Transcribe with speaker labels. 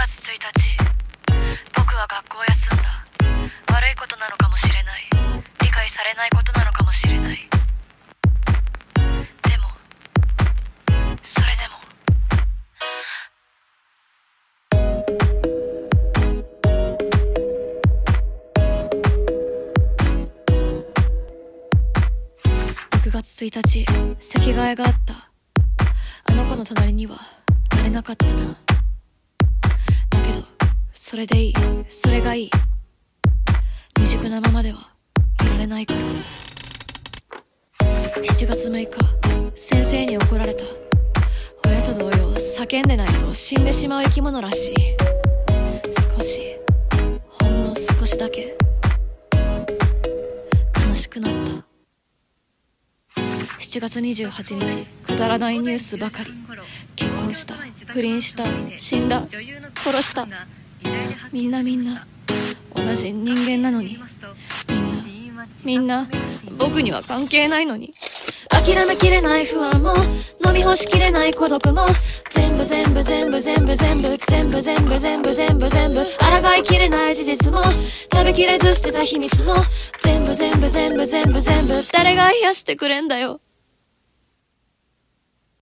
Speaker 1: 月1日、僕は学校を休んだ。悪いことなのかもしれない。理解されないことなのかもしれない。でも、それでも6月1日、席替えがあった。あの子の隣にはなれなかったな。だけどそれでいい、それがいい。未熟なままではいられないから。7月6日、先生に怒られた。親と同様、叫んでないと死んでしまう生き物らしい。少し、ほんの少しだけ悲しくなった。7月28日、くだらないニュースばかり。結婚した、不倫した、死んだ、殺した。みんな同じ人間なのに、みんな僕には関係ないのに。諦めきれない不安も、飲み干しきれない孤独も、全部抗いきれない事実も、食べきれず捨てた秘密も、全部誰が癒してくれんだよ。